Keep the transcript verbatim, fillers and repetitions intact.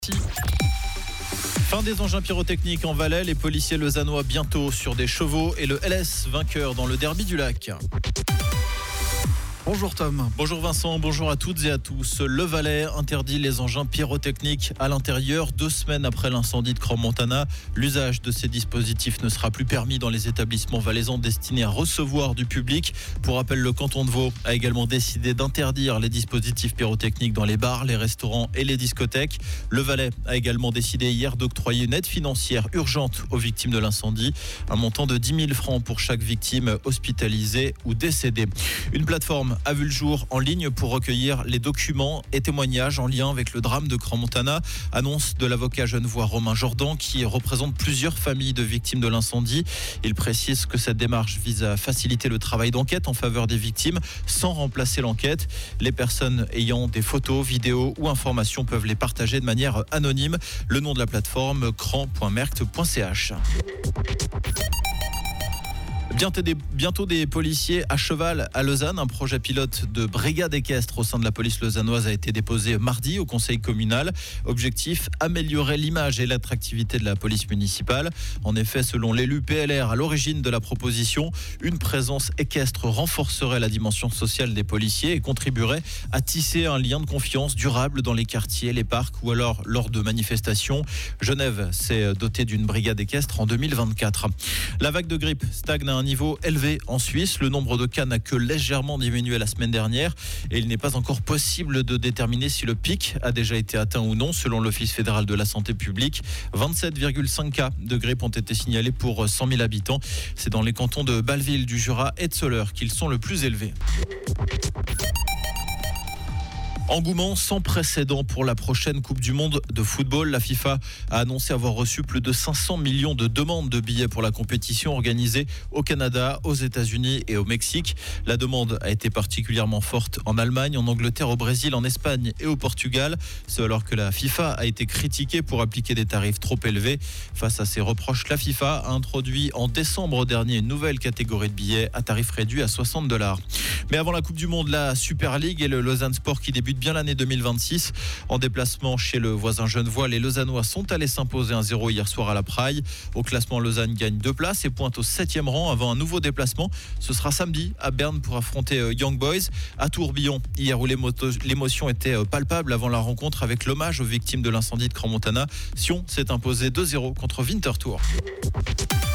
Fin des engins pyrotechniques en Valais, les policiers lausannois bientôt sur des chevaux et le L S vainqueur dans le derby du lac. Bonjour Tom. Bonjour Vincent, bonjour à toutes et à tous. Le Valais interdit les engins pyrotechniques à l'intérieur. Deux semaines après l'incendie de Crans-Montana, l'usage de ces dispositifs ne sera plus permis dans les établissements valaisans destinés à recevoir du public. Pour rappel, le canton de Vaud a également décidé d'interdire les dispositifs pyrotechniques dans les bars, les restaurants et les discothèques. Le Valais a également décidé hier d'octroyer une aide financière urgente aux victimes de l'incendie. Un montant de dix mille francs pour chaque victime hospitalisée ou décédée. Une plateforme a vu le jour en ligne pour recueillir les documents et témoignages en lien avec le drame de Crans-Montana. Annonce de l'avocat genevois Romain Jordan qui représente plusieurs familles de victimes de l'incendie. Il précise que cette démarche vise à faciliter le travail d'enquête en faveur des victimes sans remplacer l'enquête. Les personnes ayant des photos, vidéos ou informations peuvent les partager de manière anonyme. Le nom de la plateforme cran point merct point c h. Bientôt des, bientôt des policiers à cheval à Lausanne. Un projet pilote de brigade équestre au sein de la police lausannoise a été déposé mardi au conseil communal. Objectif, améliorer l'image et l'attractivité de la police municipale. En effet, selon l'élu P L R à l'origine de la proposition, une présence équestre renforcerait la dimension sociale des policiers et contribuerait à tisser un lien de confiance durable dans les quartiers, les parcs ou alors lors de manifestations. Genève s'est dotée d'une brigade équestre en deux mille vingt-quatre. La vague de grippe stagne à un niveau élevé en Suisse. Le nombre de cas n'a que légèrement diminué la semaine dernière et il n'est pas encore possible de déterminer si le pic a déjà été atteint ou non. Selon l'Office fédéral de la santé publique, vingt-sept virgule cinq cas de grippe ont été signalés pour cent mille habitants. C'est dans les cantons de Bâle-Ville, du Jura et de Soleure qu'ils sont le plus élevés. Engouement sans précédent pour la prochaine Coupe du Monde de football. La FIFA a annoncé avoir reçu plus de cinq cents millions de demandes de billets pour la compétition organisée au Canada, aux États-Unis et au Mexique. La demande a été particulièrement forte en Allemagne, en Angleterre, au Brésil, en Espagne et au Portugal. Ce alors que la FIFA a été critiquée pour appliquer des tarifs trop élevés. Face à ces reproches, la FIFA a introduit en décembre dernier une nouvelle catégorie de billets à tarif réduit à soixante dollars. Mais avant la Coupe du Monde, la Super League et le Lausanne Sport qui débute bien l'année deux mille vingt-six. En déplacement chez le voisin genevois, les Lausannois sont allés s'imposer un zéro hier soir à la Praille. Au classement, Lausanne gagne deux places et pointe au septième rang avant un nouveau déplacement. Ce sera samedi à Berne pour affronter Young Boys. À Tourbillon, hier où l'émotion était palpable avant la rencontre avec l'hommage aux victimes de l'incendie de Crans-Montana, Sion s'est imposé deux zéro contre Winterthur.